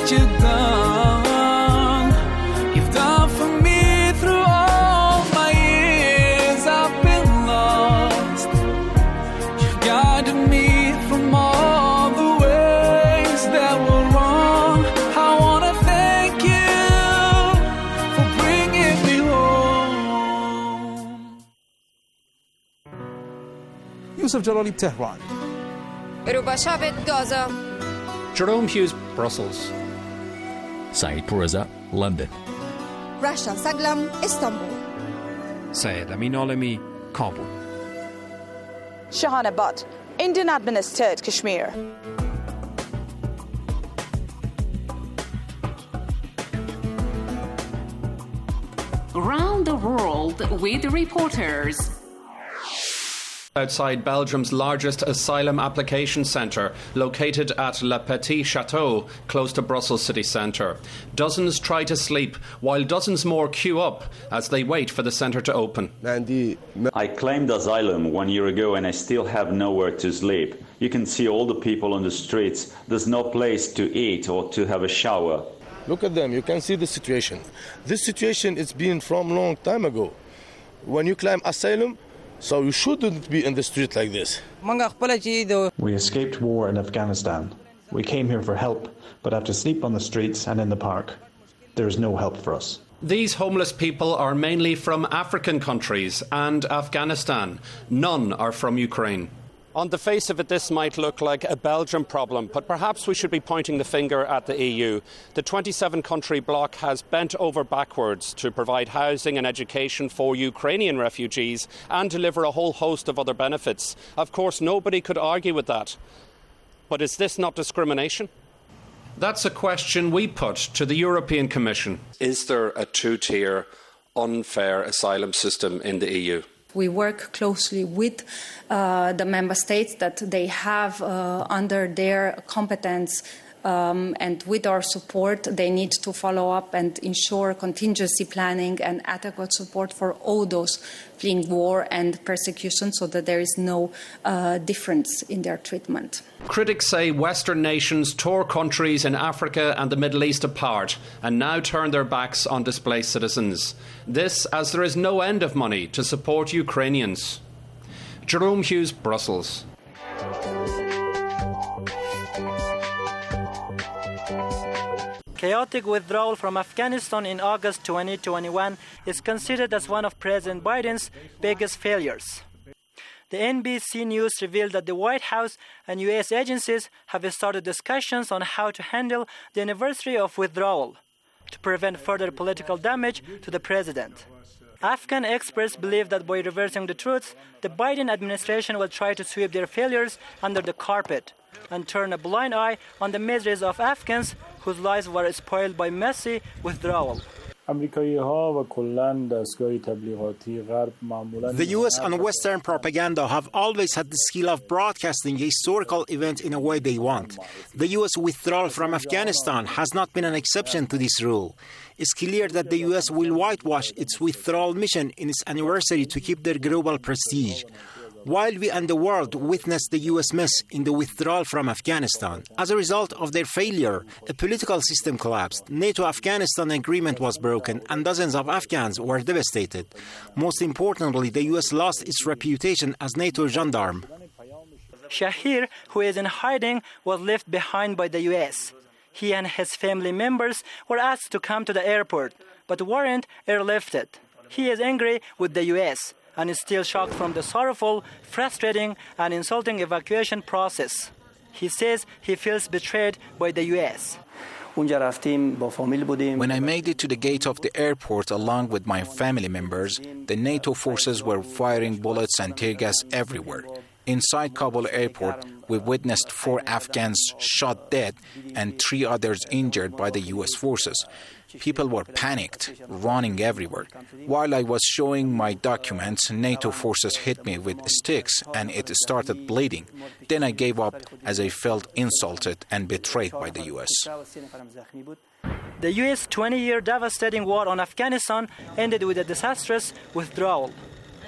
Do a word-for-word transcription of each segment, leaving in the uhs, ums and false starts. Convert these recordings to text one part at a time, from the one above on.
what you've done. You've done for me through all my years I've been lost. You've guided me from all the ways that were wrong. I wanna thank you for bringing me home. Yusuf Jalali, Tehran. Rubashavet, Gaza. Jerome Hughes, Brussels. Saeed Pourreza, London. Rasha Saglam, Istanbul. Syed Amin Alami, Kabul. Shahana Butt, Indian administered Kashmir. Around the world with reporters. Outside Belgium's largest asylum application centre, located at Le Petit Château, close to Brussels city centre. Dozens try to sleep, while dozens more queue up as they wait for the centre to open. I claimed asylum one year ago and I still have nowhere to sleep. You can see all the people on the streets. There's no place to eat or to have a shower. Look at them, you can see the situation. This situation is been from long time ago. When you claim asylum, so you shouldn't be in the street like this. We escaped war in Afghanistan. We came here for help, but have to sleep on the streets and in the park. There is no help for us. These homeless people are mainly from African countries and Afghanistan. None are from Ukraine. On the face of it, this might look like a Belgian problem, but perhaps we should be pointing the finger at the E U. The twenty-seven country bloc has bent over backwards to provide housing and education for Ukrainian refugees and deliver a whole host of other benefits. Of course, nobody could argue with that. But is this not discrimination? That's a question we put to the European Commission. Is there a two-tier, unfair asylum system in the E U? We work closely with uh, the member states that they have uh, under their competence, um, and with our support, they need to follow up and ensure contingency planning and adequate support for all those fleeing war and persecution so that there is no uh, difference in their treatment. Critics say Western nations tore countries in Africa and the Middle East apart and now turn their backs on displaced citizens. This as there is no end of money to support Ukrainians. Jerome Hughes, Brussels. Chaotic withdrawal from Afghanistan in August twenty twenty-one is considered as one of President Biden's biggest failures. The N B C News revealed that the White House and U S agencies have started discussions on how to handle the anniversary of withdrawal to prevent further political damage to the president. Afghan experts believe that by reversing the truth, the Biden administration will try to sweep their failures under the carpet and turn a blind eye on the miseries of Afghans whose lives were spoiled by messy withdrawal. The U S and Western propaganda have always had the skill of broadcasting a historical event in a way they want. The U S withdrawal from Afghanistan has not been an exception to this rule. It's clear that the U S will whitewash its withdrawal mission in its anniversary to keep their global prestige. While we and the world witnessed the U S miss in the withdrawal from Afghanistan, as a result of their failure, a political system collapsed, NATO-Afghanistan agreement was broken, and dozens of Afghans were devastated. Most importantly, the U S lost its reputation as NATO gendarme. Shahir, who is in hiding, was left behind by the U S. He and his family members were asked to come to the airport, but weren't airlifted. He is angry with the U S and is still shocked from the sorrowful, frustrating, and insulting evacuation process. He says he feels betrayed by the U S. When I made it to the gate of the airport along with my family members, the NATO forces were firing bullets and tear gas everywhere. Inside Kabul airport, we witnessed four Afghans shot dead and three others injured by the U S forces. People were panicked, running everywhere. While I was showing my documents, NATO forces hit me with sticks and it started bleeding. Then I gave up as I felt insulted and betrayed by the U S. The U S twenty-year devastating war on Afghanistan ended with a disastrous withdrawal.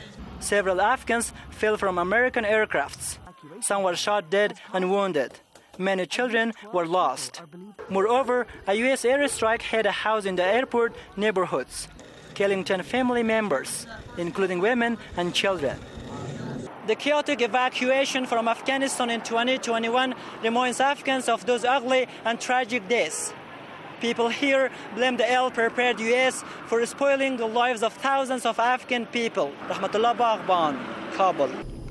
Several Afghans fell from American aircrafts. Some were shot dead and wounded. Many children were lost. Moreover, a U S airstrike hit a house in the airport neighborhoods, killing ten family members, including women and children. The chaotic evacuation from Afghanistan in twenty twenty-one reminds Afghans of those ugly and tragic days. People here blame the ill-prepared U S for spoiling the lives of thousands of Afghan people. Rahmatullah Baghban, Kabul.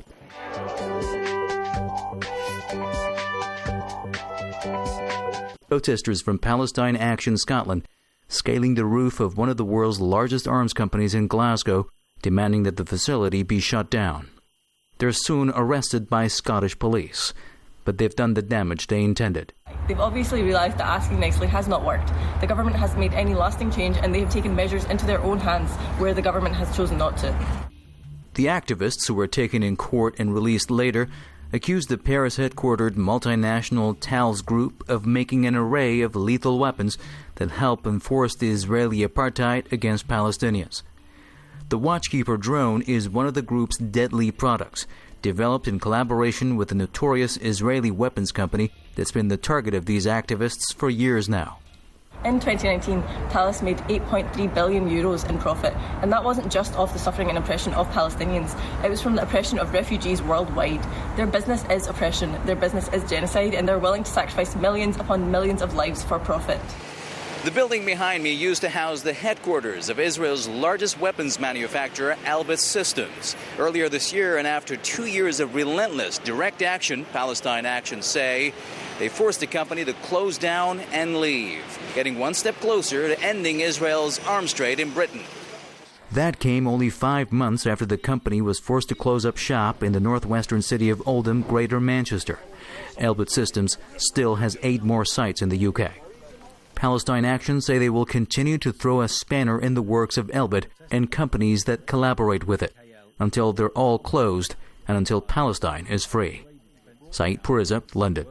Protesters from Palestine Action Scotland scaling the roof of one of the world's largest arms companies in Glasgow, demanding that the facility be shut down. They're soon arrested by Scottish police, but they've done the damage they intended. They've obviously realised that asking nicely has not worked. The government hasn't made any lasting change, and they have taken measures into their own hands where the government has chosen not to. The activists, who were taken in court and released later, accused the Paris-headquartered multinational Thales Group of making an array of lethal weapons that help enforce the Israeli apartheid against Palestinians. The Watchkeeper drone is one of the group's deadly products, developed in collaboration with the notorious Israeli weapons company that's been the target of these activists for years now. In twenty nineteen, Thales made eight point three billion euros in profit, and that wasn't just off the suffering and oppression of Palestinians, it was from the oppression of refugees worldwide. Their business is oppression, their business is genocide, and they're willing to sacrifice millions upon millions of lives for profit. The building behind me used to house the headquarters of Israel's largest weapons manufacturer, Elbit Systems. Earlier this year, and after two years of relentless direct action, Palestine Action say, they forced the company to close down and leave, getting one step closer to ending Israel's arms trade in Britain. That came only five months after the company was forced to close up shop in the northwestern city of Oldham, Greater Manchester. Elbit Systems still has eight more sites in the U K. Palestine Action say they will continue to throw a spanner in the works of Elbit and companies that collaborate with it until they're all closed and until Palestine is free. Saeed Puriza, London.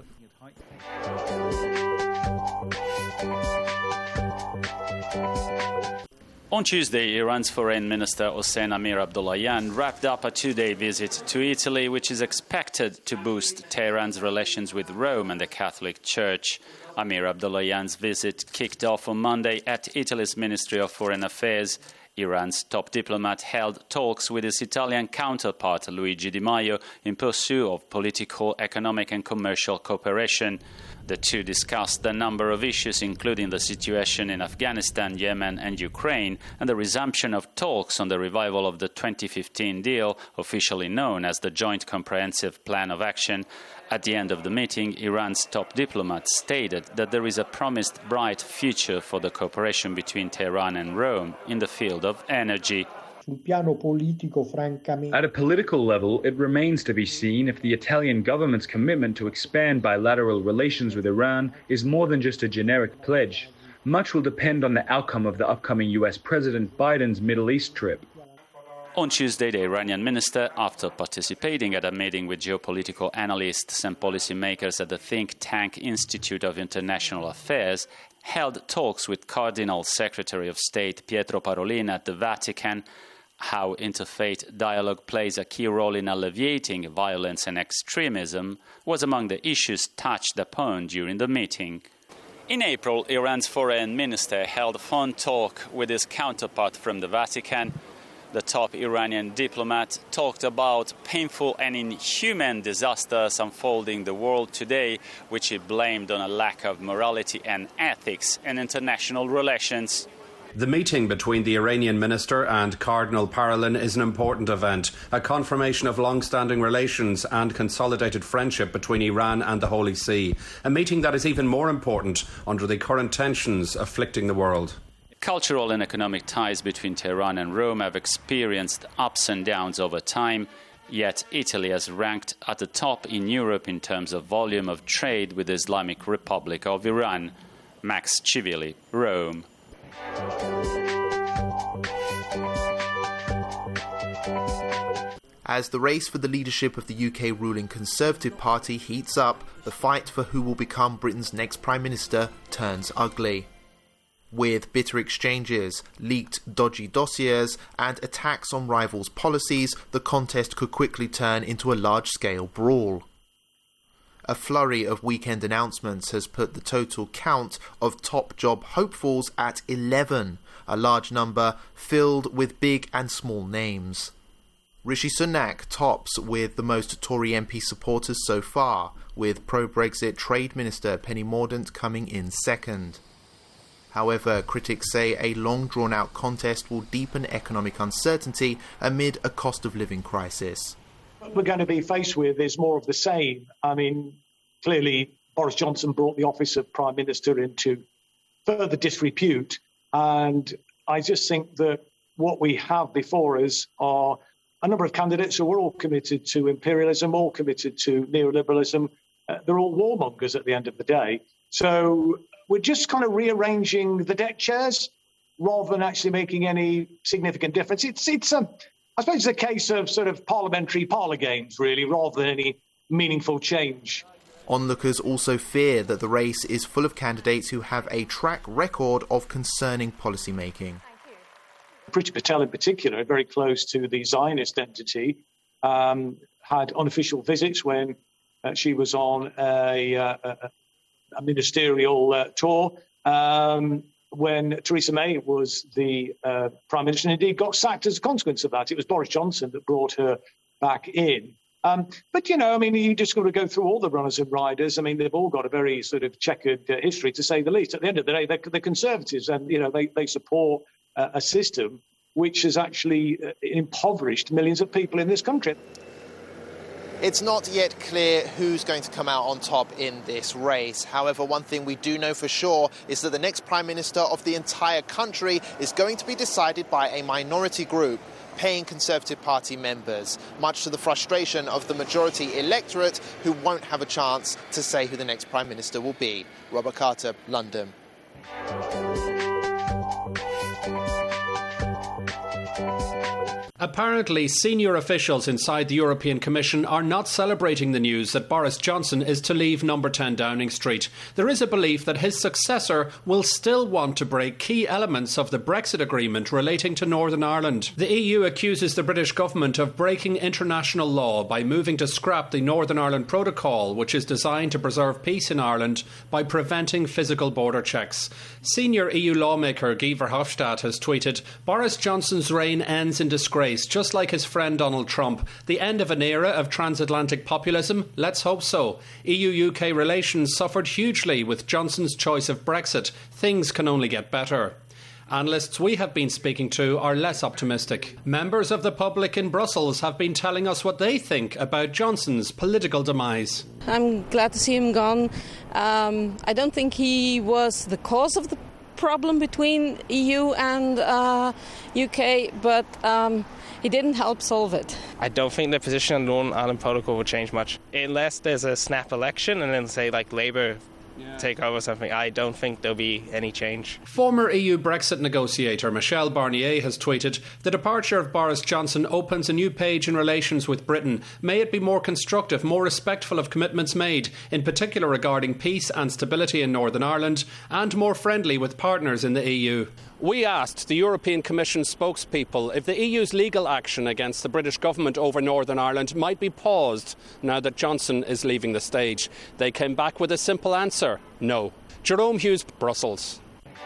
On Tuesday, Iran's Foreign Minister Hossein Amir-Abdollahian wrapped up a two-day visit to Italy, which is expected to boost Tehran's relations with Rome and the Catholic Church. Amir-Abdollahian's visit kicked off on Monday at Italy's Ministry of Foreign Affairs. Iran's top diplomat held talks with his Italian counterpart, Luigi Di Maio, in pursuit of political, economic and commercial cooperation. The two discussed a number of issues, including the situation in Afghanistan, Yemen and Ukraine, and the resumption of talks on the revival of the twenty fifteen deal, officially known as the Joint Comprehensive Plan of Action. At the end of the meeting, Iran's top diplomat stated that there is a promised bright future for the cooperation between Tehran and Rome in the field of energy. At a political level, it remains to be seen if the Italian government's commitment to expand bilateral relations with Iran is more than just a generic pledge. Much will depend on the outcome of the upcoming U S President Biden's Middle East trip. On Tuesday, the Iranian minister, after participating at a meeting with geopolitical analysts and policymakers at the think tank Institute of International Affairs, held talks with Cardinal Secretary of State Pietro Parolin at the Vatican. How interfaith dialogue plays a key role in alleviating violence and extremism was among the issues touched upon during the meeting. In April, Iran's foreign minister held a phone talk with his counterpart from the Vatican. The top Iranian diplomat talked about painful and inhuman disasters unfolding the world today, which he blamed on a lack of morality and ethics in international relations. The meeting between the Iranian minister and Cardinal Parolin is an important event, a confirmation of long-standing relations and consolidated friendship between Iran and the Holy See, a meeting that is even more important under the current tensions afflicting the world. Cultural and economic ties between Tehran and Rome have experienced ups and downs over time, yet Italy has ranked at the top in Europe in terms of volume of trade with the Islamic Republic of Iran. Max Civili, Rome. As the race for the leadership of the U K ruling Conservative Party heats up, the fight for who will become Britain's next Prime Minister turns ugly. With bitter exchanges, leaked dodgy dossiers and attacks on rivals' policies, the contest could quickly turn into a large-scale brawl. A flurry of weekend announcements has put the total count of top job hopefuls at eleven, a large number filled with big and small names. Rishi Sunak tops with the most Tory M P supporters so far, with pro-Brexit Trade Minister Penny Mordaunt coming in second. However, critics say a long drawn-out contest will deepen economic uncertainty amid a cost of living crisis. What we're going to be faced with is more of the same. I mean, clearly Boris Johnson brought the office of Prime Minister into further disrepute, and I just think that what we have before us are a number of candidates who are all committed to imperialism, all committed to neoliberalism. Uh, they're all warmongers at the end of the day. So we're just kind of rearranging the deck chairs rather than actually making any significant difference. It's, it's a, I suppose it's a case of sort of parliamentary parlour games, really, rather than any meaningful change. Onlookers also fear that the race is full of candidates who have a track record of concerning policy making. Priti Patel in particular, very close to the Zionist entity, um, had unofficial visits when uh, she was on a, uh, a, a ministerial uh, tour, um, when Theresa May was the uh, Prime Minister, and indeed got sacked as a consequence of that. It was Boris Johnson that brought her back in. Um, but, you know, I mean, you just got to go through all the runners and riders. I mean, they've all got a very sort of checkered uh, history, to say the least. At the end of the day, they're, they're Conservatives, and, you know, they, they support uh, a system which has actually uh, impoverished millions of people in this country. It's not yet clear who's going to come out on top in this race. However, one thing we do know for sure is that the next Prime Minister of the entire country is going to be decided by a minority group, paying Conservative Party members, much to the frustration of the majority electorate who won't have a chance to say who the next Prime Minister will be. Robert Carter, London. Apparently, senior officials inside the European Commission are not celebrating the news that Boris Johnson is to leave number ten Downing Street. There is a belief that his successor will still want to break key elements of the Brexit agreement relating to Northern Ireland. The E U accuses the British government of breaking international law by moving to scrap the Northern Ireland Protocol, which is designed to preserve peace in Ireland by preventing physical border checks. Senior E U lawmaker Guy Verhofstadt has tweeted, "Boris Johnson's reign ends in disgrace, just like his friend Donald Trump. The end of an era of transatlantic populism? Let's hope so. E U U K relations suffered hugely with Johnson's choice of Brexit. Things can only get better." Analysts we have been speaking to are less optimistic. Members of the public in Brussels have been telling us what they think about Johnson's political demise. I'm glad to see him gone. Um, I don't think he was the cause of the problem between E U and uh, U K, but um, he didn't help solve it. I don't think the position on the Northern Ireland Protocol will change much. Unless there's a snap election and then, say, like Labour yeah. take over something, I don't think there'll be any change. Former E U Brexit negotiator Michel Barnier has tweeted, "The departure of Boris Johnson opens a new page in relations with Britain. May it be more constructive, more respectful of commitments made, in particular regarding peace and stability in Northern Ireland, and more friendly with partners in the E U." We asked the European Commission spokespeople if the E U's legal action against the British government over Northern Ireland might be paused now that Johnson is leaving the stage. They came back with a simple answer: no. Jerome Hughes, Brussels.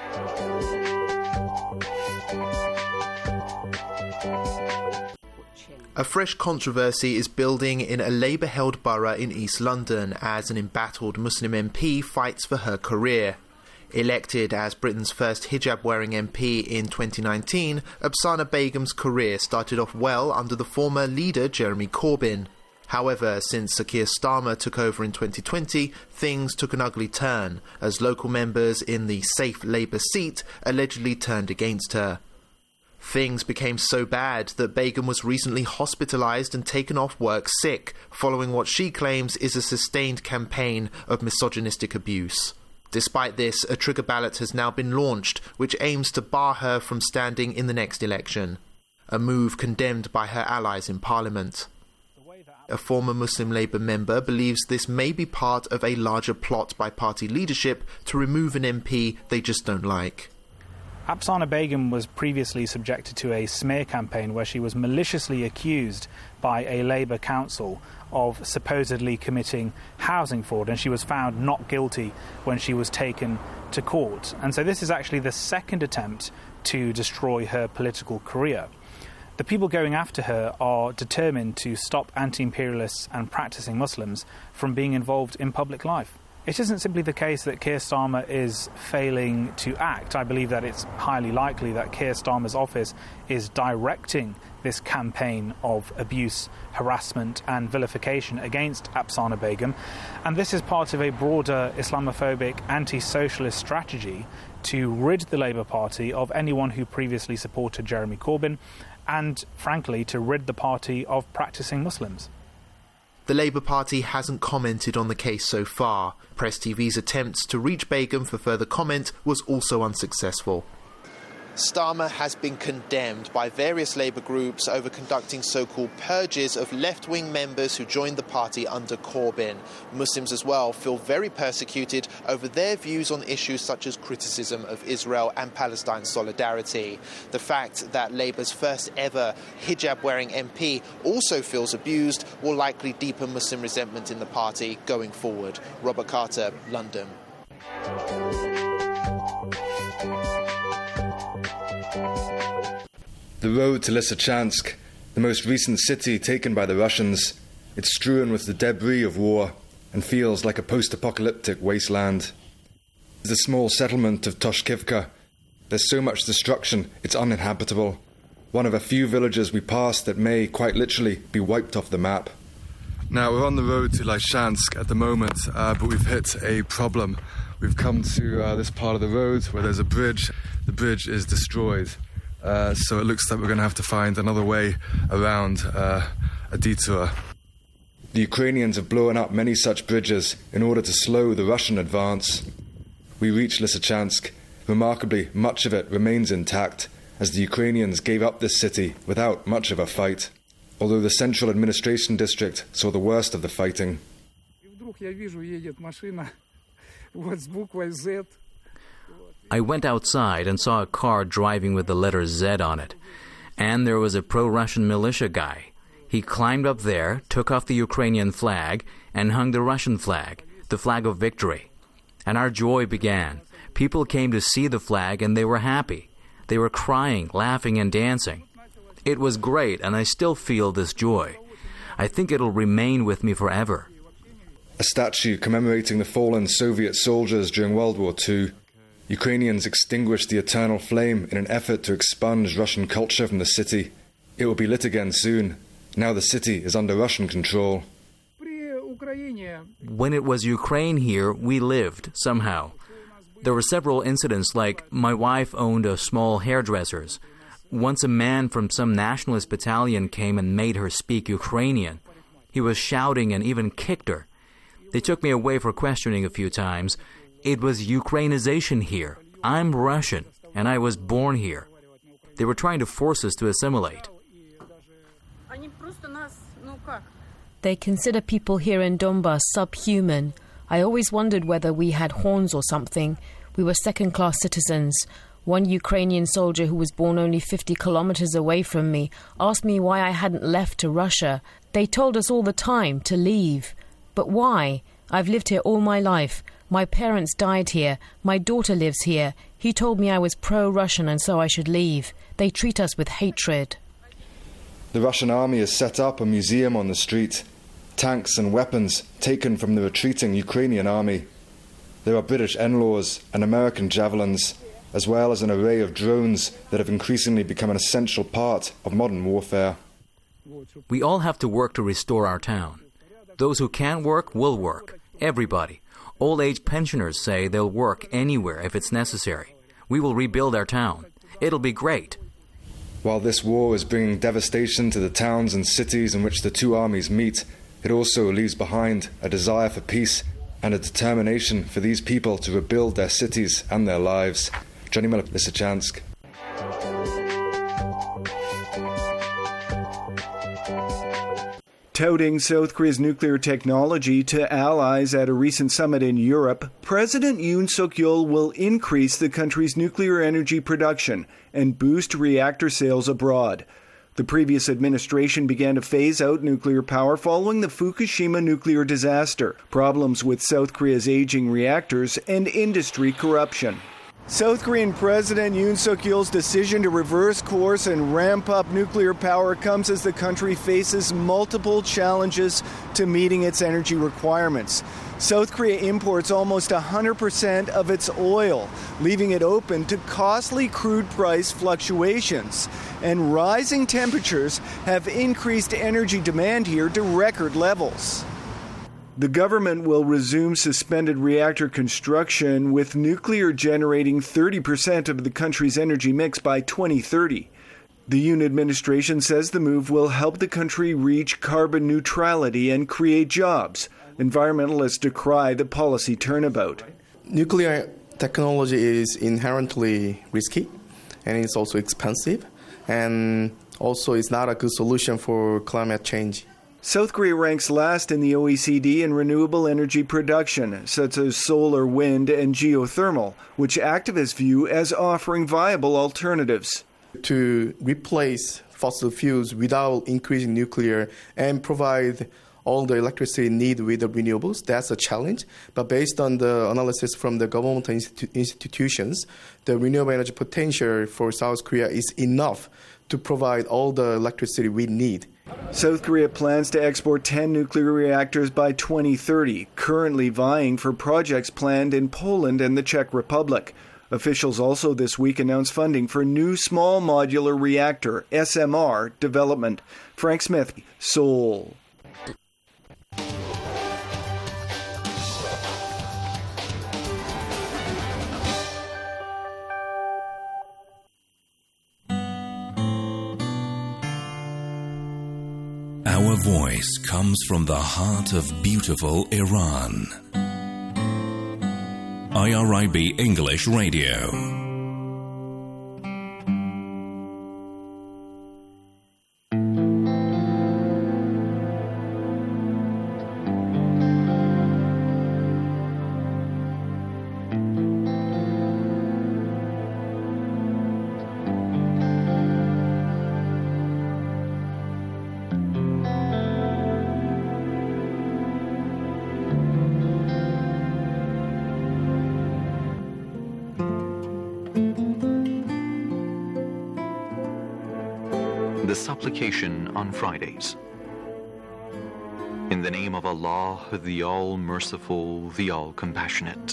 A fresh controversy is building in a Labour-held borough in East London as an embattled Muslim M P fights for her career. Elected as Britain's first hijab-wearing M P in twenty nineteen, Absana Begum's career started off well under the former leader Jeremy Corbyn. However, since Sir Keir Starmer took over in twenty twenty, things took an ugly turn, as local members in the safe Labour seat allegedly turned against her. Things became so bad that Begum was recently hospitalised and taken off work sick, following what she claims is a sustained campaign of misogynistic abuse. Despite this, a trigger ballot has now been launched, which aims to bar her from standing in the next election, a move condemned by her allies in Parliament. A former Muslim Labour member believes this may be part of a larger plot by party leadership to remove an M P they just don't like. Afsaneh Begum was previously subjected to a smear campaign where she was maliciously accused by a Labour council of supposedly committing housing fraud, and she was found not guilty when she was taken to court. And so this is actually the second attempt to destroy her political career. The people going after her are determined to stop anti-imperialists and practicing Muslims from being involved in public life. It isn't simply the case that Keir Starmer is failing to act. I believe that it's highly likely that Keir Starmer's office is directing this campaign of abuse, harassment and vilification against Afsaneh Begum. And this is part of a broader Islamophobic anti-socialist strategy to rid the Labour Party of anyone who previously supported Jeremy Corbyn and, frankly, to rid the party of practicing Muslims. The Labour Party hasn't commented on the case so far. Press T V's attempts to reach Begum for further comment was also unsuccessful. Starmer has been condemned by various Labour groups over conducting so-called purges of left-wing members who joined the party under Corbyn. Muslims as well feel very persecuted over their views on issues such as criticism of Israel and Palestine solidarity. The fact that Labour's first ever hijab-wearing M P also feels abused will likely deepen Muslim resentment in the party going forward. Robert Carter, London. The road to Lysychansk, the most recent city taken by the Russians, it's strewn with the debris of war and feels like a post-apocalyptic wasteland. The small settlement of Toshkivka, there's so much destruction, it's uninhabitable. One of a few villages we passed that may, quite literally, be wiped off the map. Now, we're on the road to Lysychansk at the moment, uh, but we've hit a problem. We've come to uh, this part of the road where there's a bridge. The bridge is destroyed. Uh, so it looks like we're going to have to find another way around uh, a detour. The Ukrainians have blown up many such bridges in order to slow the Russian advance. We reach Lysychansk. Remarkably, much of it remains intact, as the Ukrainians gave up this city without much of a fight, although the central administration district saw the worst of the fighting. I went outside and saw a car driving with the letter Z on it. And there was a pro-Russian militia guy. He climbed up there, took off the Ukrainian flag, and hung the Russian flag, the flag of victory. And our joy began. People came to see the flag and they were happy. They were crying, laughing, and dancing. It was great, and I still feel this joy. I think it'll remain with me forever. A statue commemorating the fallen Soviet soldiers during World War Two. Ukrainians extinguished the eternal flame in an effort to expunge Russian culture from the city. It will be lit again soon. Now the city is under Russian control. When it was Ukraine here, we lived, somehow. There were several incidents, like my wife owned a small hairdresser's. Once a man from some nationalist battalion came and made her speak Ukrainian. He was shouting and even kicked her. They took me away for questioning a few times. It was Ukrainization here. I'm Russian, and I was born here. They were trying to force us to assimilate. They consider people here in Donbas subhuman. I always wondered whether we had horns or something. We were second-class citizens. One Ukrainian soldier who was born only fifty kilometers away from me asked me why I hadn't left to Russia. They told us all the time to leave. But why? I've lived here all my life. My parents died here. My daughter lives here. He told me I was pro-Russian and so I should leave. They treat us with hatred. The Russian army has set up a museum on the street. Tanks and weapons taken from the retreating Ukrainian army. There are British N LAWs and American Javelins, as well as an array of drones that have increasingly become an essential part of modern warfare. We all have to work to restore our town. Those who can't work will work. Everybody. Old-age pensioners say they'll work anywhere if it's necessary. We will rebuild our town. It'll be great. While this war is bringing devastation to the towns and cities in which the two armies meet, it also leaves behind a desire for peace and a determination for these people to rebuild their cities and their lives. Johnny Miller, Lysychansk. Touting South Korea's nuclear technology to allies at a recent summit in Europe, President Yoon Suk-yeol will increase the country's nuclear energy production and boost reactor sales abroad. The previous administration began to phase out nuclear power following the Fukushima nuclear disaster, problems with South Korea's aging reactors, and industry corruption. South Korean President Yoon Suk-yeol's decision to reverse course and ramp up nuclear power comes as the country faces multiple challenges to meeting its energy requirements. South Korea imports almost one hundred percent of its oil, leaving it open to costly crude price fluctuations. And rising temperatures have increased energy demand here to record levels. The government will resume suspended reactor construction, with nuclear generating thirty percent of the country's energy mix by twenty thirty. The Yoon administration says the move will help the country reach carbon neutrality and create jobs. Environmentalists decry the policy turnabout. Nuclear technology is inherently risky, and it's also expensive, and also it's not a good solution for climate change. South Korea ranks last in the O E C D in renewable energy production, such as solar, wind, and geothermal, which activists view as offering viable alternatives. To replace fossil fuels without increasing nuclear and provide all the electricity needed with the renewables, that's a challenge. But based on the analysis from the government institu- institutions, the renewable energy potential for South Korea is enough to provide all the electricity we need. South Korea plans to export ten nuclear reactors by twenty thirty, currently vying for projects planned in Poland and the Czech Republic. Officials also this week announced funding for new small modular reactor, S M R, development. Frank Smith, Seoul. Our voice comes from the heart of beautiful Iran. I R I B English Radio. The supplication on Fridays. In the name of Allah, the All-Merciful, the All-Compassionate.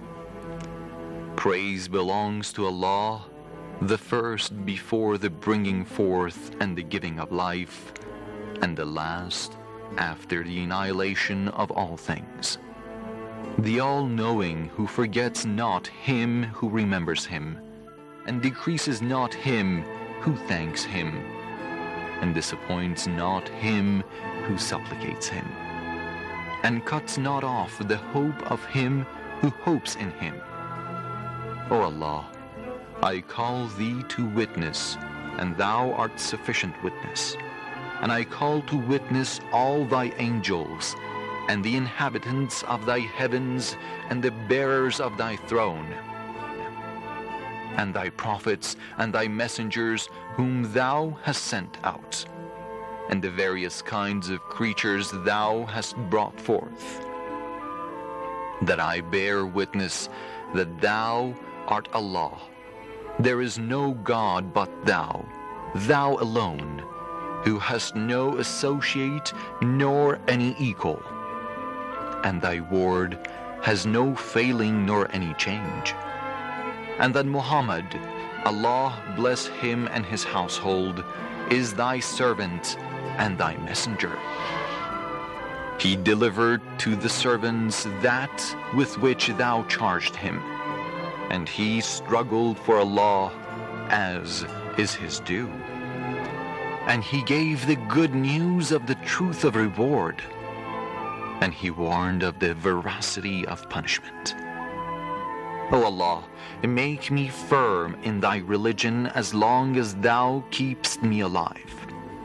Praise belongs to Allah, the first before the bringing forth and the giving of life, and the last after the annihilation of all things. The All-Knowing, who forgets not him who remembers him, and decreases not him who thanks him, and disappoints not him who supplicates him, and cuts not off the hope of him who hopes in him. O Allah, I call thee to witness, and thou art sufficient witness, and I call to witness all thy angels, and the inhabitants of thy heavens, and the bearers of thy throne, and thy prophets and thy messengers whom thou hast sent out, and the various kinds of creatures thou hast brought forth, that I bear witness that thou art Allah. There is no God but thou, thou alone, who hast no associate nor any equal, and thy word has no failing nor any change. And that Muhammad, Allah bless him and his household, is thy servant and thy messenger. He delivered to the servants that with which thou charged him, and he struggled for Allah as is his due. And he gave the good news of the truth of reward, and he warned of the veracity of punishment. O Allah, make me firm in thy religion as long as thou keepst me alive.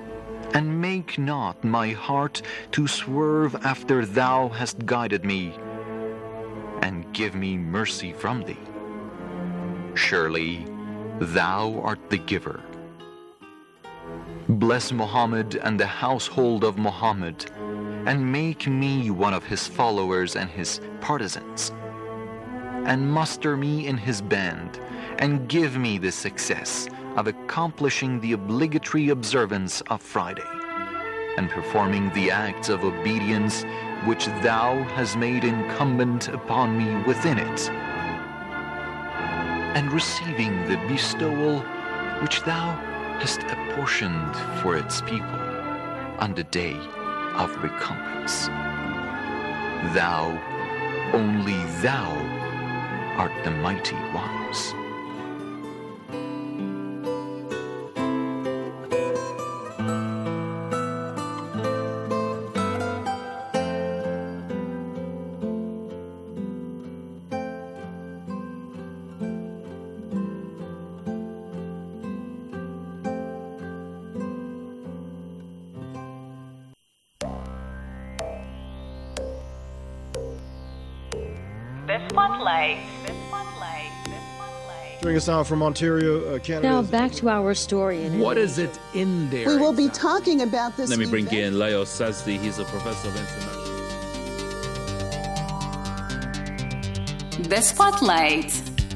and make not my heart to swerve after thou hast guided me, and give me mercy from thee. Surely thou art the giver. Bless Muhammad and the household of Muhammad, and make me one of his followers and his partisans, and muster me in his band, and give me the success of accomplishing the obligatory observance of Friday, and performing the acts of obedience which thou hast made incumbent upon me within it, and receiving the bestowal which thou hast apportioned for its people on the day of recompense. Thou, only thou, art the mighty ones. Joining us now from Ontario, uh, Canada. Now back to our story. In what is it in there? We will be talking about this. Let me bring event. in Leo Sazdi. He's a professor of international. The Spotlight.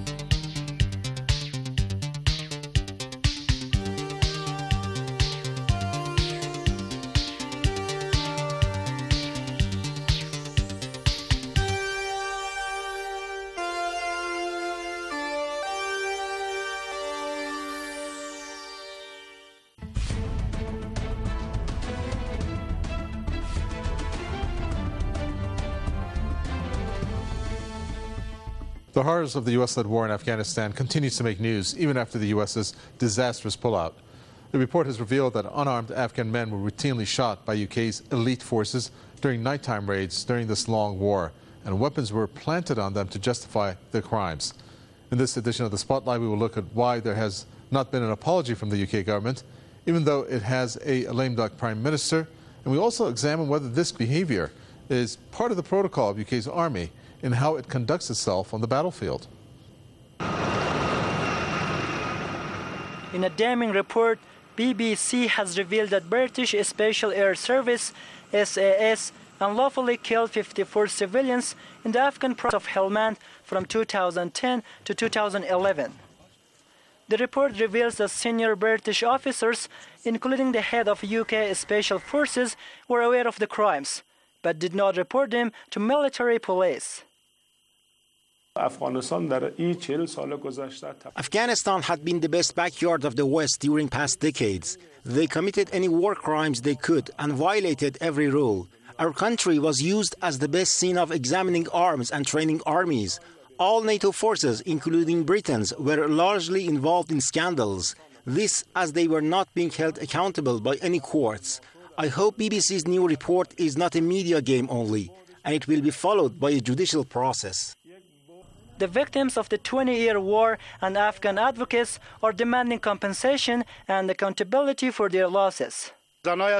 The horrors of the U S-led war in Afghanistan continues to make news, even after the U S's disastrous pullout. The report has revealed that unarmed Afghan men were routinely shot by U K's elite forces during nighttime raids during this long war, and weapons were planted on them to justify their crimes. In this edition of The Spotlight, we will look at why there has not been an apology from the U K government, even though it has a lame duck prime minister, and we also examine whether this behavior is part of the protocol of U K's army in how it conducts itself on the battlefield. In a damning report, B B C has revealed that British Special Air Service, S A S, unlawfully killed fifty-four civilians in the Afghan province of Helmand from two thousand ten to two thousand eleven. The report reveals that senior British officers, including the head of U K Special Forces, were aware of the crimes, but did not report them to military police. Afghanistan had been the best backyard of the West during past decades. They committed any war crimes they could and violated every rule. Our country was used as the best scene of examining arms and training armies. All NATO forces, including Britain's, were largely involved in scandals. This as they were not being held accountable by any courts. I hope B B C's new report is not a media game only, and it will be followed by a judicial process. The victims of the twenty-year war and Afghan advocates are demanding compensation and accountability for their losses. There are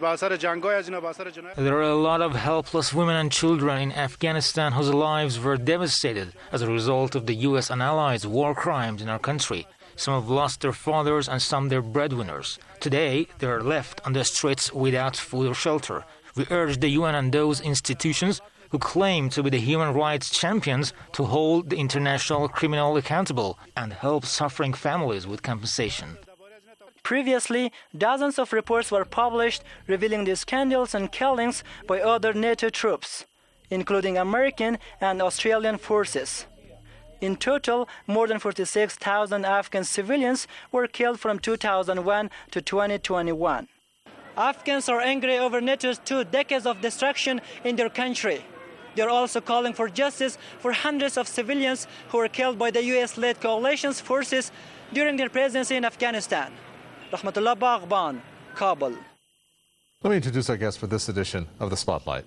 a lot of helpless women and children in Afghanistan whose lives were devastated as a result of the U S and allies' war crimes in our country. Some have lost their fathers and some their breadwinners. Today, they are left on the streets without food or shelter. We urge the U N and those institutions who claim to be the human rights champions to hold the international criminal accountable and help suffering families with compensation. Previously, dozens of reports were published revealing the scandals and killings by other NATO troops, including American and Australian forces. In total, more than forty-six thousand Afghan civilians were killed from two thousand one to twenty twenty-one. Afghans are angry over NATO's two decades of destruction in their country. They are also calling for justice for hundreds of civilians who were killed by the U S-led coalition's forces during their presidency in Afghanistan. Rahmatullah Baghban, Kabul. Let me introduce our guest for this edition of The Spotlight.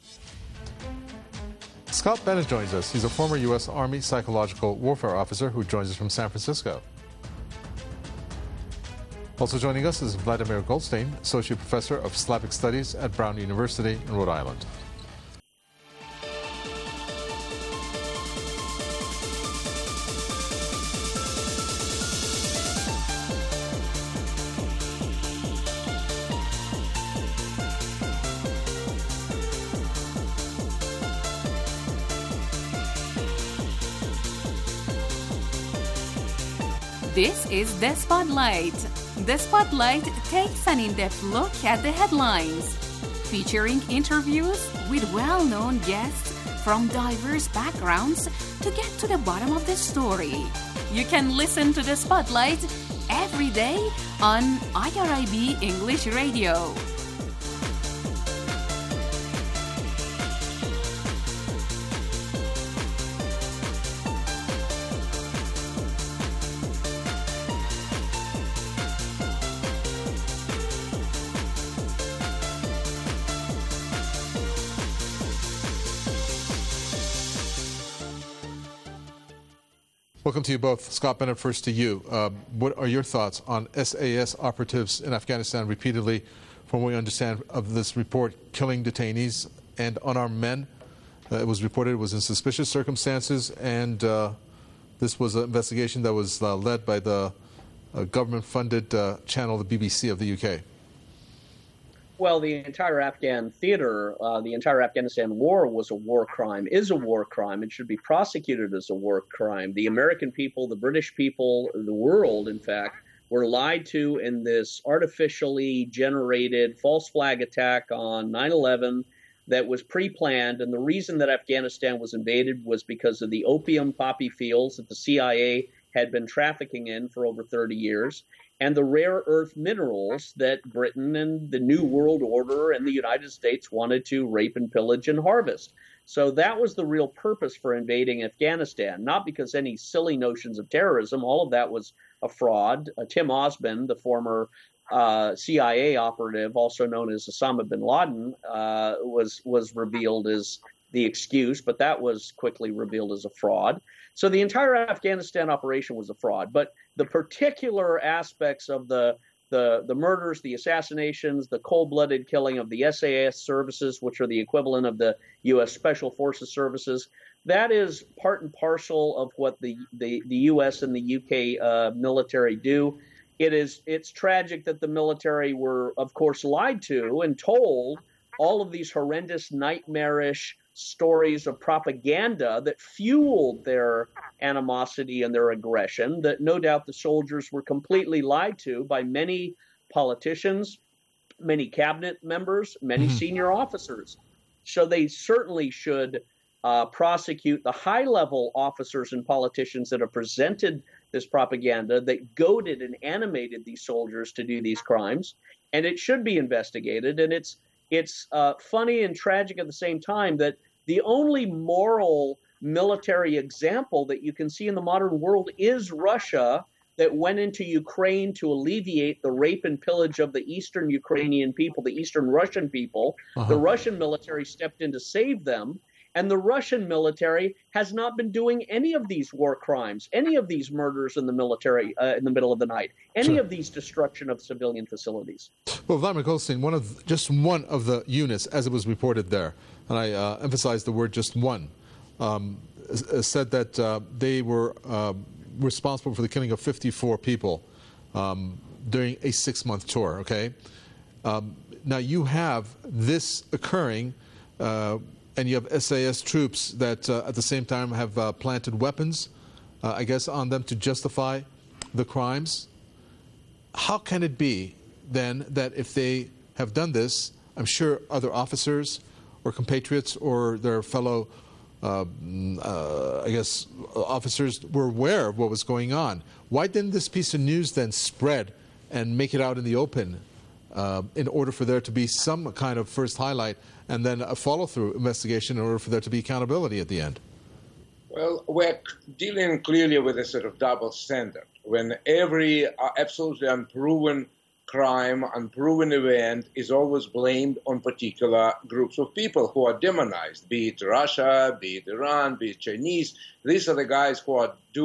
Scott Bennett joins us. He's a former U S Army psychological warfare officer who joins us from San Francisco. Also joining us is Vladimir Goldstein, Associate Professor of Slavic Studies at Brown University in Rhode Island. This is The Spotlight. The Spotlight takes an in-depth look at the headlines, featuring interviews with well-known guests from diverse backgrounds to get to the bottom of the story. You can listen to The Spotlight every day on I R I B English Radio. Welcome to you both. Scott Bennett, first to you. Uh, what are your thoughts on S A S operatives in Afghanistan repeatedly, from what we understand of this report, killing detainees and unarmed men? Uh, it was reported it was in suspicious circumstances, and uh, this was an investigation that was uh, led by the uh, government-funded uh, channel, the B B C of the U K. Well, the entire Afghan theater, uh, the entire Afghanistan war was a war crime, is a war crime, and should be prosecuted as a war crime. The American people, the British people, the world, in fact, were lied to in this artificially generated false flag attack on nine eleven that was pre-planned. And the reason that Afghanistan was invaded was because of the opium poppy fields that the C I A had been trafficking in for over thirty years. And the rare earth minerals that Britain and the New World Order and the United States wanted to rape and pillage and harvest. So that was the real purpose for invading Afghanistan, not because any silly notions of terrorism. All of that was a fraud. Uh, Tim Osman, the former uh, C I A operative, also known as Osama bin Laden, uh, was, was revealed as the excuse, but that was quickly revealed as a fraud. So the entire Afghanistan operation was a fraud, but the particular aspects of the the, the murders, the assassinations, the cold-blooded killing of the S A S services, which are the equivalent of the U S Special Forces services, that is part and parcel of what the, the, the U S and the U K uh, military do. It is it's tragic that the military were, of course, lied to and told all of these horrendous, nightmarish stories of propaganda that fueled their animosity and their aggression, that no doubt the soldiers were completely lied to by many politicians, many cabinet members, many mm-hmm. senior officers. So they certainly should uh, prosecute the high-level officers and politicians that have presented this propaganda that goaded and animated these soldiers to do these crimes, and it should be investigated. And it's It's uh, funny and tragic at the same time that the only moral military example that you can see in the modern world is Russia, that went into Ukraine to alleviate the rape and pillage of the eastern Ukrainian people, the eastern Russian people. Uh-huh. The Russian military stepped in to save them. And the Russian military has not been doing any of these war crimes, any of these murders in the military uh, in the middle of the night, any sure. of these destruction of civilian facilities. Well, Vladimir Goldstein, one of just one of the units, as it was reported there, and I uh, emphasize the word just one, um, said that uh, they were uh, responsible for the killing of fifty-four people um, during a six-month tour. Okay, um, now you have this occurring. Uh, And you have S A S troops that, uh, at the same time, have uh, planted weapons, uh, I guess, on them to justify the crimes. How can it be, then, that if they have done this, I'm sure other officers or compatriots or their fellow, uh, uh, I guess, officers were aware of what was going on? Why didn't this piece of news then spread and make it out in the open uh, in order for there to be some kind of first highlight and then a follow-through investigation in order for there to be accountability at the end? Well, we're dealing clearly with a sort of double standard. When every uh, absolutely unproven crime, unproven event is always blamed on particular groups of people who are demonized, be it Russia, be it Iran, be it Chinese. These are the guys who are do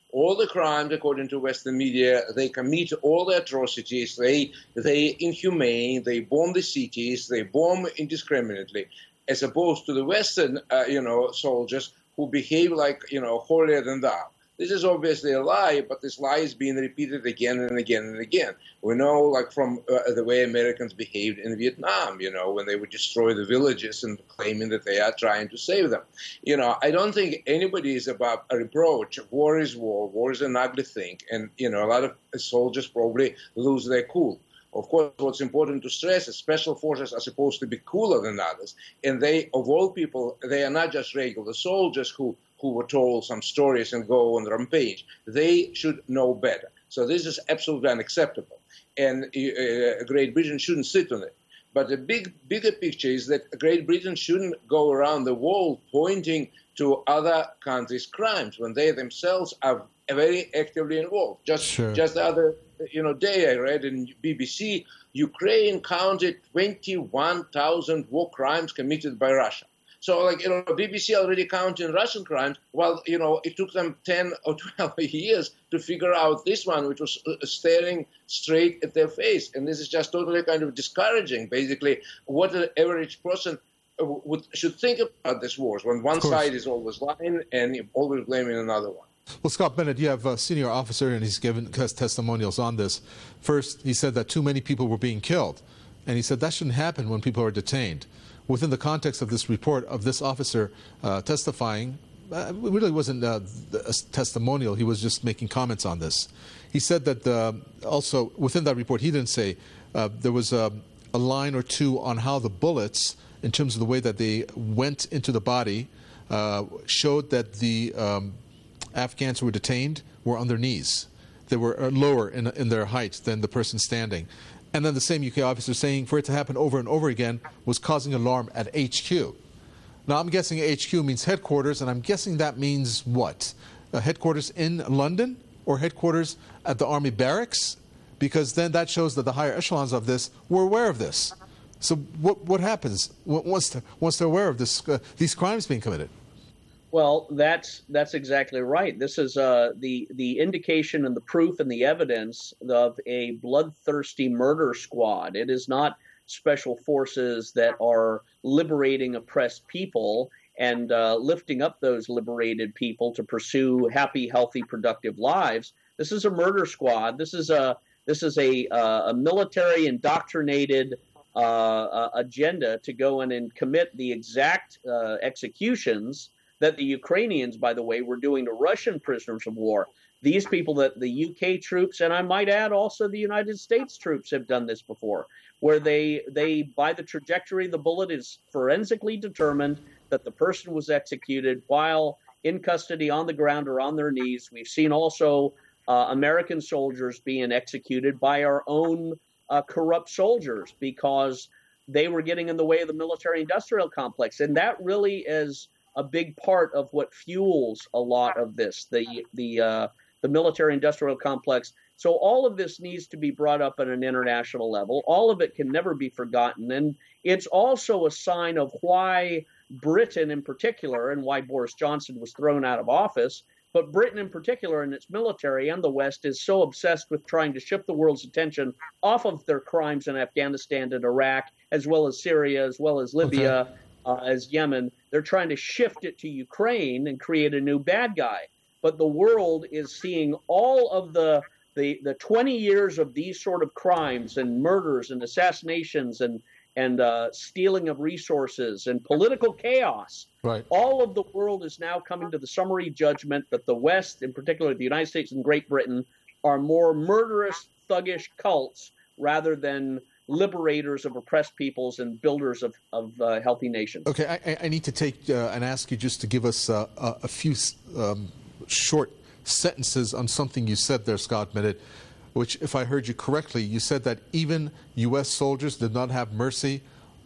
all the crimes, according to Western media. They commit all the atrocities. They they inhumane. They bomb the cities. They bomb indiscriminately, as opposed to the Western, uh, you know, soldiers who behave like, you know, holier than thou. This is obviously a lie, but this lie is being repeated again and again and again. We know, like, from uh, the way Americans behaved in Vietnam, you know, when they would destroy the villages and claiming that they are trying to save them. You know, I don't think anybody is above a reproach. War is war. War is an ugly thing. And, you know, a lot of soldiers probably lose their cool. Of course, what's important to stress is special forces are supposed to be cooler than others. And they, of all people, they are not just regular soldiers who who were told some stories and go on rampage. They should know better. So this is absolutely unacceptable. And uh, Great Britain shouldn't sit on it. But the big, bigger picture is that Great Britain shouldn't go around the world pointing to other countries' crimes when they themselves are very actively involved. Just, sure. just the other you know, day I read in B B C, Ukraine counted twenty-one thousand war crimes committed by Russia. So, like, you know, B B C already counting Russian crimes, while, you know, it took them ten or twelve years to figure out this one, which was staring straight at their face. And this is just totally kind of discouraging, basically, what the average person would, should think about these wars, when one side is always lying and always blaming another one. Well, Scott Bennett, you have a senior officer, and he's given testimonials on this. First, he said that too many people were being killed. And he said that shouldn't happen when people are detained. Within the context of this report of this officer uh, testifying, uh, it really wasn't uh, a testimonial. He was just making comments on this. He said that uh, also within that report, he didn't say uh, there was a, a line or two on how the bullets, in terms of the way that they went into the body, uh, showed that the um, Afghans who were detained were on their knees. They were lower in, in their height than the person standing. And then the same U K officer saying for it to happen over and over again was causing alarm at H Q. Now, I'm guessing H Q means headquarters, and I'm guessing that means what? Uh, headquarters in London or headquarters at the army barracks? Because then that shows that the higher echelons of this were aware of this. So what what happens once they're, once they're aware of this, uh, these crimes being committed? Well, that's that's exactly right. This is uh, the the indication and the proof and the evidence of a bloodthirsty murder squad. It is not special forces that are liberating oppressed people and uh, lifting up those liberated people to pursue happy, healthy, productive lives. This is a murder squad. This is a this is a uh, a military indoctrinated uh, uh, agenda to go in and commit the exact uh, executions that the Ukrainians, by the way, were doing to Russian prisoners of war. These people that the U K troops, and I might add also the United States troops, have done this before, where they, they by the trajectory of the bullet is forensically determined that the person was executed while in custody on the ground or on their knees. We've seen also uh, American soldiers being executed by our own uh, corrupt soldiers because they were getting in the way of the military-industrial complex. And that really is a big part of what fuels a lot of this, the the uh, the military-industrial complex. So all of this needs to be brought up at an international level. All of it can never be forgotten. And it's also a sign of why Britain in particular, and why Boris Johnson was thrown out of office, but Britain in particular and its military and the West is so obsessed with trying to shift the world's attention off of their crimes in Afghanistan and Iraq, as well as Syria, as well as Libya, okay. Uh, as Yemen. They're trying to shift it to Ukraine and create a new bad guy. But the world is seeing all of the, the, the twenty years of these sort of crimes and murders and assassinations and, and uh, stealing of resources and political chaos. Right. All of the world is now coming to the summary judgment that the West, in particular the United States and Great Britain, are more murderous, thuggish cults rather than liberators of oppressed peoples and builders of, of uh, healthy nations. Okay, I, I need to take uh, and ask you just to give us uh, a, a few um, short sentences on something you said there, Scott Bennett, which, if I heard you correctly, you said that even U S soldiers did not have mercy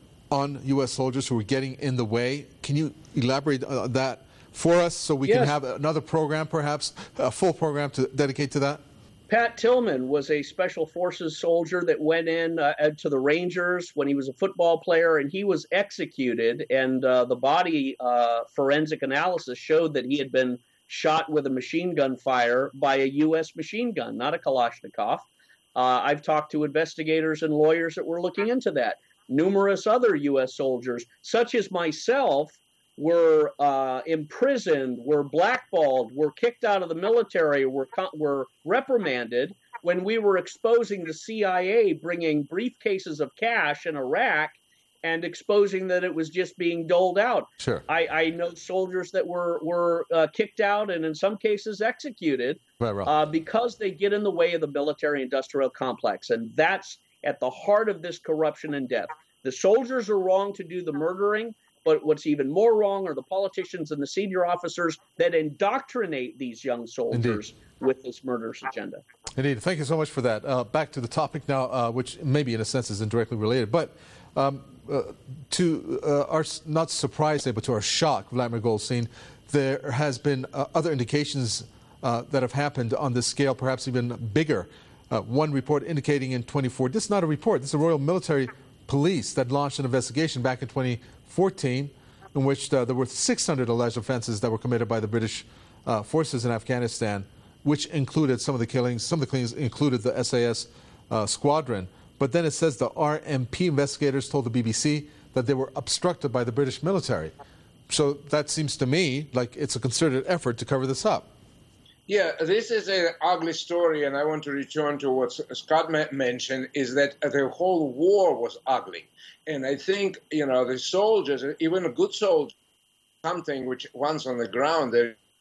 on U S soldiers who were getting in the way. Can you elaborate on that for us so we yes. can have another program, perhaps, a full program to dedicate to that? Pat Tillman was a special forces soldier that went in uh, to the Rangers when he was a football player, and he was executed. And uh, the body uh, forensic analysis showed that he had been shot with a machine gun fire by a U S machine gun, not a Kalashnikov. Uh, I've talked to investigators and lawyers that were looking into that. Numerous other U S soldiers, such as myself, were uh, imprisoned, were blackballed, were kicked out of the military, were were reprimanded when we were exposing the C I A bringing briefcases of cash in Iraq and exposing that it was just being doled out. Sure. I, I know soldiers that were were uh, kicked out and in some cases executed right, right. Uh, because they get in the way of the military-industrial complex, and that's at the heart of this corruption and death. The soldiers are wrong to do the murdering, but what's even more wrong are the politicians and the senior officers that indoctrinate these young soldiers Indeed. with this murderous agenda. Indeed. Thank you so much for that. Uh, back to the topic now, uh, which maybe in a sense is indirectly related, but um, uh, to uh, our not surprise, but to our shock, Vladimir Goldstein, there has been uh, other indications uh, that have happened on this scale, perhaps even bigger. Uh, one report indicating in twenty-four, this is not a report, this is the Royal Military Police that launched an investigation back in twenty fourteen, in which uh, there were six hundred alleged offenses that were committed by the British uh, forces in Afghanistan, which included some of the killings. Some of the killings included the S A S uh, squadron. But then it says the R M P investigators told the B B C that they were obstructed by the British military. So that seems to me like it's a concerted effort to cover this up. Yeah, this is an ugly story, and I want to return to what Scott mentioned, is that the whole war was ugly. And I think, you know, the soldiers, even a good soldier, something which once on the ground,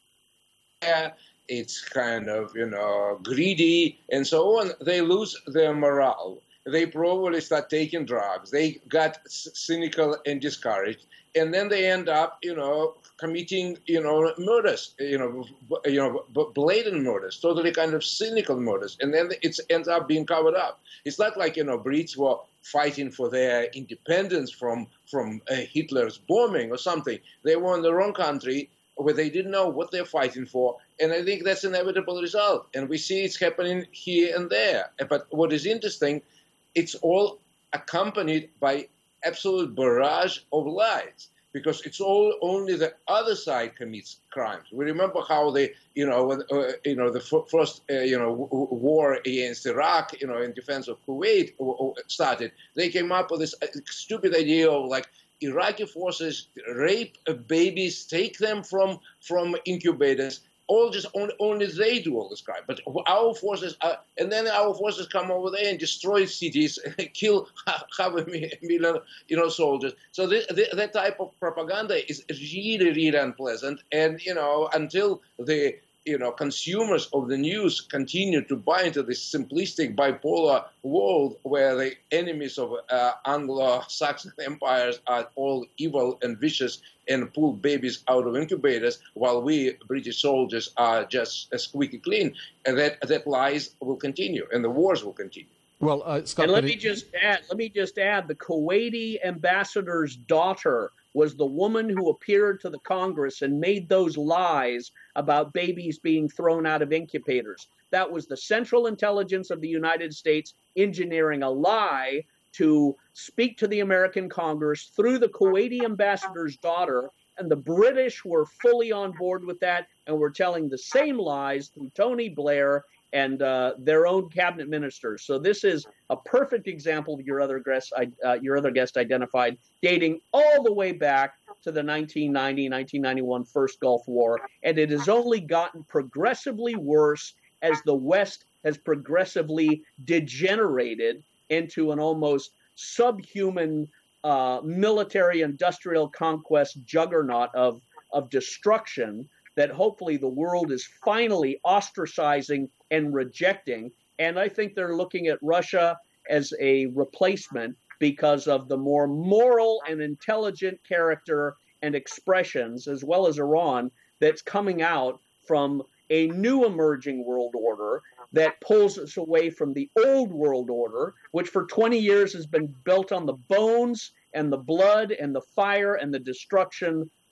they're, it's kind of, you know, greedy and so on, they lose their morale. They probably start taking drugs. They got cynical and discouraged. And then they end up, you know, committing, you know, murders, you know, you know, blatant murders, totally kind of cynical murders. And then it ends up being covered up. It's not like, you know, Brits were fighting for their independence from, from uh, Hitler's bombing or something. They were in the wrong country where they didn't know what they're fighting for. And I think that's an inevitable result. And we see it's happening here and there. But what is interesting, it's all accompanied by absolute barrage of lies, because it's all only the other side commits crimes. We remember how they, you know, when, uh, you know, the f- first, uh, you know, w- war against Iraq, you know, in defense of Kuwait w- w- started. They came up with this uh, stupid idea of like Iraqi forces rape uh, babies, take them from from incubators. All just only, only they do all this crime, but our forces, are, and then our forces come over there and destroy cities, kill half a million, you know, soldiers. So this, that type of propaganda is really, really unpleasant. And you know, until the you know consumers of the news continue to buy into this simplistic bipolar world where the enemies of uh, Anglo-Saxon empires are all evil and vicious and pull babies out of incubators, while we British soldiers are just squeaky clean, and that that lies will continue, and the wars will continue. Well, uh, Scott, and let me just add. Let me just add. The Kuwaiti ambassador's daughter was the woman who appeared to the Congress and made those lies about babies being thrown out of incubators. That was the Central Intelligence of the United States engineering a lie to speak to the American Congress through the Kuwaiti ambassador's daughter, and the British were fully on board with that and were telling the same lies through Tony Blair and uh, their own cabinet ministers. So this is a perfect example of your other guest, uh, your other guest identified, dating all the way back to the nineteen ninety, nineteen ninety-one First Gulf War, and it has only gotten progressively worse as the West has progressively degenerated into an almost subhuman uh, military-industrial conquest juggernaut of, of destruction that hopefully the world is finally ostracizing and rejecting. And I think they're looking at Russia as a replacement because of the more moral and intelligent character and expressions, as well as Iran, that's coming out from a new emerging world order that pulls us away from the old world order, which for twenty years has been built on the bones and the blood and the fire and the destruction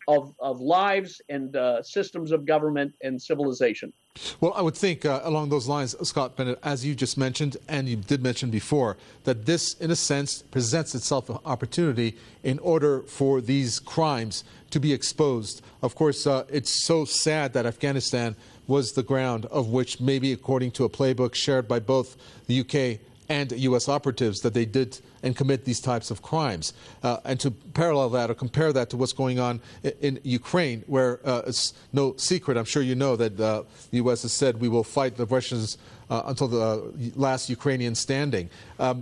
of, of lives and uh, systems of government and civilization. Well, I would think uh, along those lines, Scott Bennett, as you just mentioned, and you did mention before, that this, in a sense, presents itself an opportunity in order for these crimes to be exposed. Of course, uh, it's so sad that Afghanistan was the ground of which, maybe according to a playbook shared by both the U K and U S operatives, that they did and commit these types of crimes. Uh, and to parallel that or compare that to what's going on in, in Ukraine, where uh, it's no secret, I'm sure you know, that uh, the U S has said we will fight the Russians uh, until the last Ukrainian standing. Um,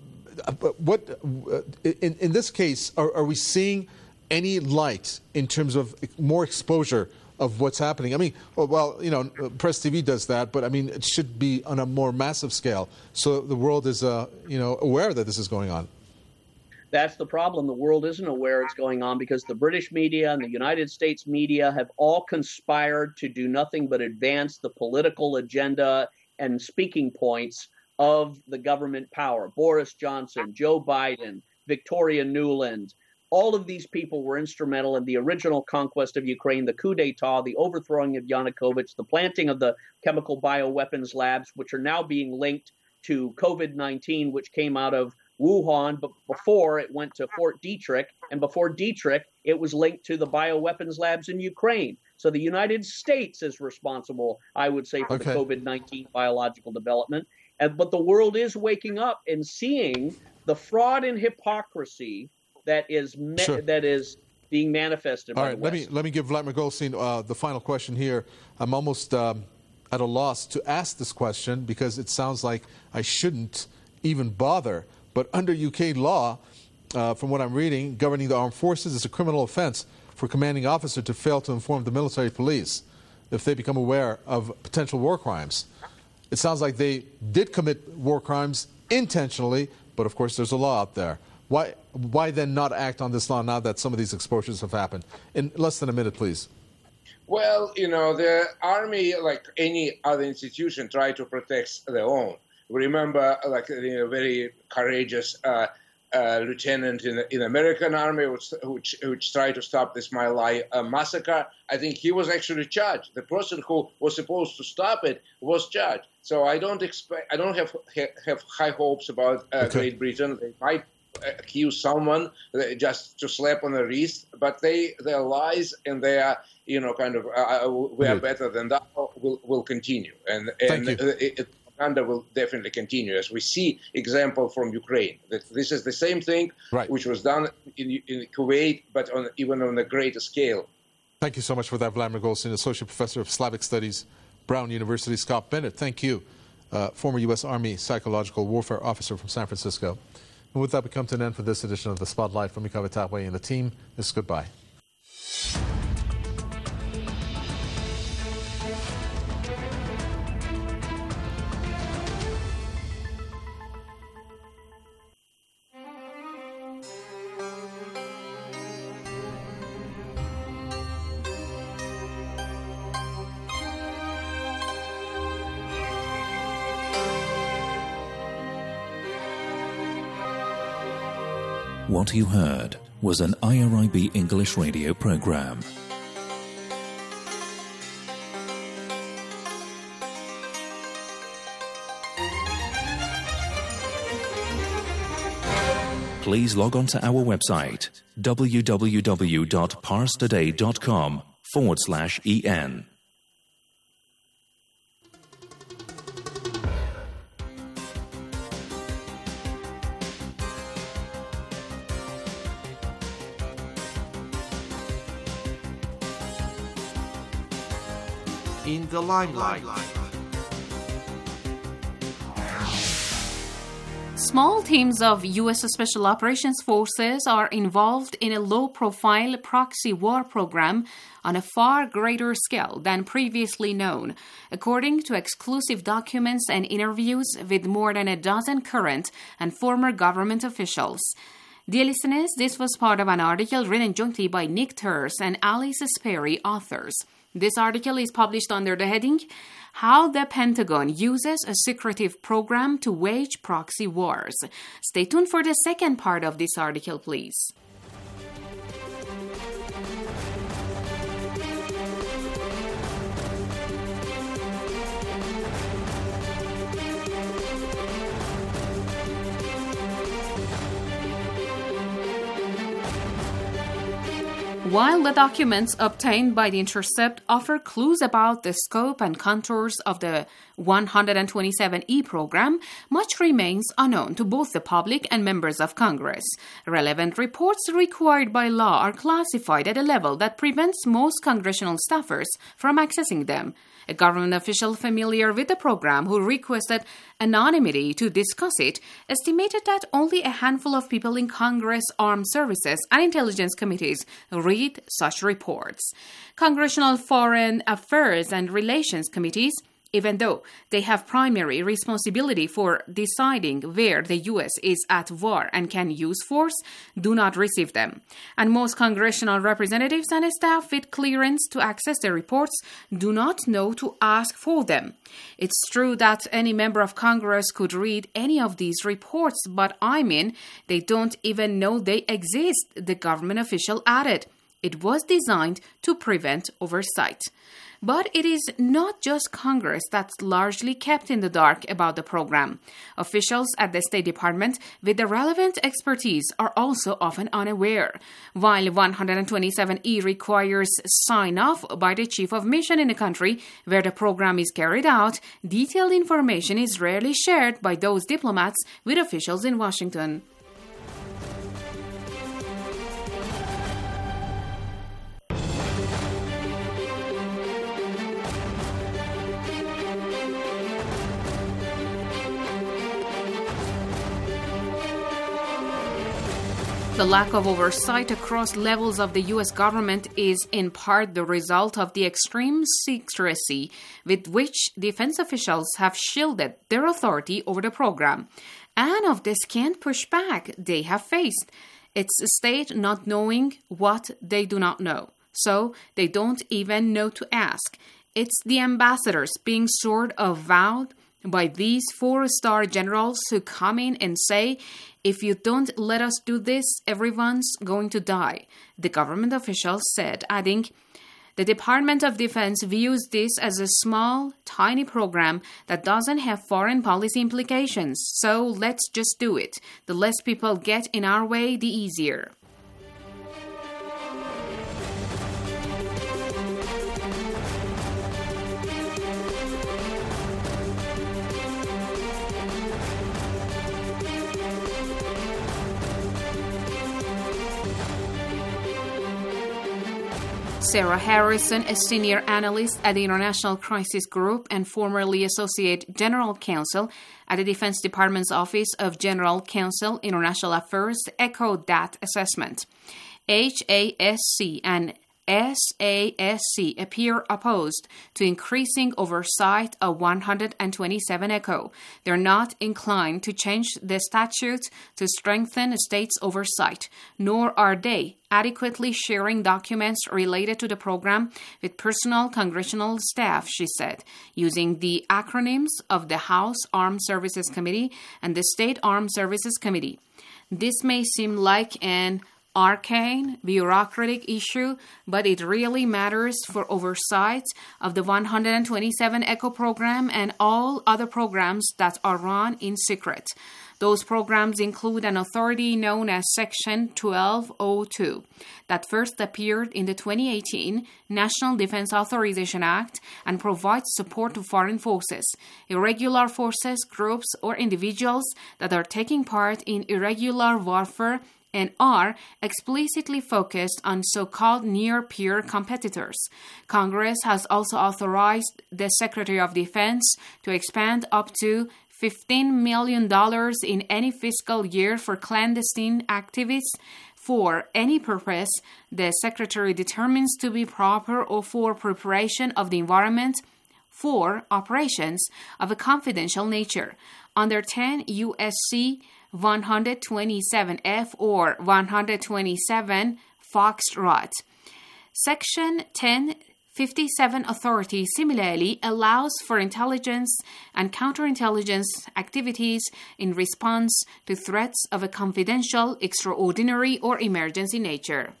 but what, uh, in, in this case, are, are we seeing any light in terms of more exposure of what's happening? I mean, well, you know, Press T V does that, but I mean, it should be on a more massive scale, so the world is, uh, you know, aware that this is going on. That's the problem. The world isn't aware it's going on because the British media and the United States media have all conspired to do nothing but advance the political agenda and speaking points of the government power. Boris Johnson, Joe Biden, Victoria Nuland. All of these people were instrumental in the original conquest of Ukraine, the coup d'etat, the overthrowing of Yanukovych, the planting of the chemical bioweapons labs, which are now being linked to COVID nineteen, which came out of Wuhan, but before it went to Fort Detrick, and before Detrick, it was linked to the bioweapons labs in Ukraine. So the United States is responsible, I would say, for okay. the COVID nineteen biological development. And, but the world is waking up and seeing the fraud and hypocrisy that is me- sure. that is being manifested All by right, the West. let me let me give Vladimir Goldstein uh, the final question here. I'm almost um, at a loss to ask this question because it sounds like I shouldn't even bother. But under U K law, uh, from what I'm reading, governing the armed forces, it's a criminal offence for a commanding officer to fail to inform the military police if they become aware of potential war crimes. It sounds like they did commit war crimes intentionally, but of course there's a law out there. Why, why then not act on this law now that some of these exposures have happened? In less than a minute, please. Well, you know, the army, like any other institution, try to protect their own. Remember, like a very courageous uh, uh, lieutenant in the in American army, which, which, which tried to stop this My Lai uh, massacre. I think he was actually charged. The person who was supposed to stop it was charged. So I don't expect, I don't have have high hopes about uh, okay. Great Britain. They might accuse someone just to slap on the wrist, but they their lies and their you know kind of uh, we are better than that will will continue, and and it, it, propaganda will definitely continue as we see example from Ukraine that this is the same thing right. which was done in, in Kuwait, but on even on a greater scale. Thank you so much for that, Vladimir Goldstein, Associate Professor of Slavic Studies, Brown University. Scott Bennett, thank you, uh, former U S Army Psychological Warfare Officer from San Francisco. And with that, we come to an end for this edition of The Spotlight. From Mikawa Tatwe and the team, this is goodbye. What you heard was an I R I B English radio program. Please log on to our website www.parstoday.com forward slash en. In the limelight. Small teams of U S Special Operations Forces are involved in a low-profile proxy war program on a far greater scale than previously known, according to exclusive documents and interviews with more than a dozen current and former government officials. Dear listeners, this was part of an article written jointly by Nick Turse and Alice Sperry, authors. This article is published under the heading, How the Pentagon Uses a Secretive Program to Wage Proxy Wars. Stay tuned for the second part of this article, please. While the documents obtained by The Intercept offer clues about the scope and contours of the one twenty-seven E program, much remains unknown to both the public and members of Congress. Relevant reports required by law are classified at a level that prevents most congressional staffers from accessing them. A government official familiar with the program who requested anonymity to discuss it estimated that only a handful of people in Congress, armed services, and intelligence committees read such reports. Congressional Foreign Affairs and Relations Committees, even though they have primary responsibility for deciding where the U S is at war and can use force, do not receive them. And most congressional representatives and staff with clearance to access the reports do not know to ask for them. It's true that any member of Congress could read any of these reports, but I mean, they don't even know they exist, the government official added. It was designed to prevent oversight. But it is not just Congress that's largely kept in the dark about the program. Officials at the State Department with the relevant expertise are also often unaware. While one twenty-seven E requires sign-off by the chief of mission in the country where the program is carried out, detailed information is rarely shared by those diplomats with officials in Washington. The lack of oversight across levels of the U S government is in part the result of the extreme secrecy with which defense officials have shielded their authority over the program, and of the scant pushback they have faced. It's a state not knowing what they do not know, so they don't even know to ask. It's the ambassadors being sort of vowed by these four-star generals who come in and say, if you don't let us do this, everyone's going to die, the government officials said, adding, the Department of Defense views this as a small, tiny program that doesn't have foreign policy implications, so let's just do it. The less people get in our way, the easier. Sarah Harrison, a senior analyst at the International Crisis Group and formerly Associate General Counsel at the Defense Department's Office of General Counsel International Affairs, echoed that assessment. H A S C and S A S C appear opposed to increasing oversight of one twenty-seven ECHO. They're not inclined to change the statute to strengthen states' oversight, nor are they adequately sharing documents related to the program with personal congressional staff, she said, using the acronyms of the House Armed Services Committee and the State Armed Services Committee. This may seem like an arcane, bureaucratic issue, but it really matters for oversight of the one twenty-seven ECHO program and all other programs that are run in secret. Those programs include an authority known as Section twelve oh two that first appeared in the twenty eighteen National Defense Authorization Act and provides support to foreign forces, irregular forces, groups, or individuals that are taking part in irregular warfare and are explicitly focused on so-called near-peer competitors. Congress has also authorized the Secretary of Defense to expand up to fifteen million dollars in any fiscal year for clandestine activities for any purpose the Secretary determines to be proper or for preparation of the environment for operations of a confidential nature. Under ten U S C one twenty-seven F or one twenty-seven Foxtrot. Section ten fifty-seven authority similarly allows for intelligence and counterintelligence activities in response to threats of a confidential, extraordinary, or emergency nature.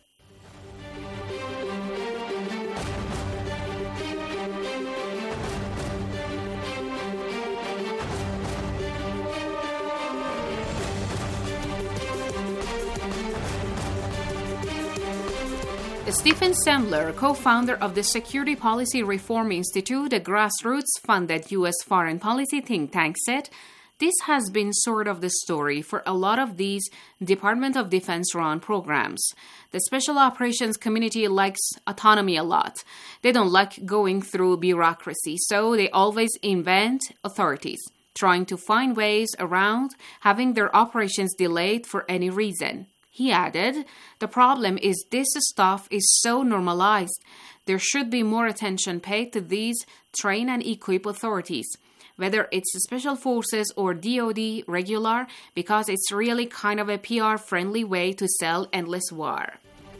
Stephen Sembler, co-founder of the Security Policy Reform Institute, a grassroots-funded U S foreign policy think tank, said, "This has been sort of the story for a lot of these Department of Defense-run programs. The special operations community likes autonomy a lot. They don't like going through bureaucracy, so they always invent authorities, trying to find ways around having their operations delayed for any reason." He added, "The problem is this stuff is so normalized. There should be more attention paid to these train and equip authorities, whether it's Special Forces or D O D regular, because it's really kind of a P R-friendly way to sell endless war."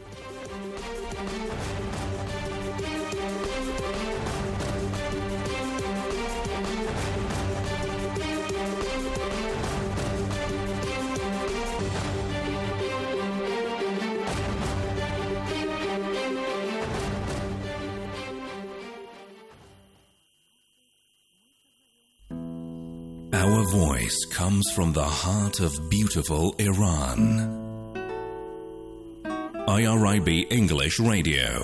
Our voice comes from the heart of beautiful Iran. I R I B English Radio.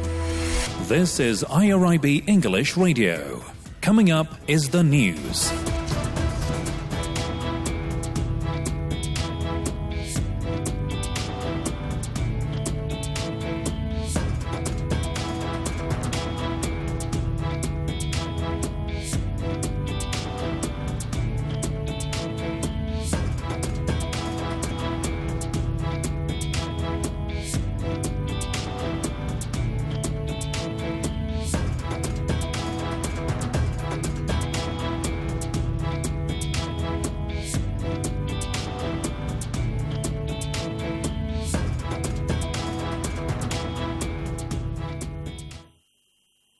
This is I R I B English Radio. Coming up is the news.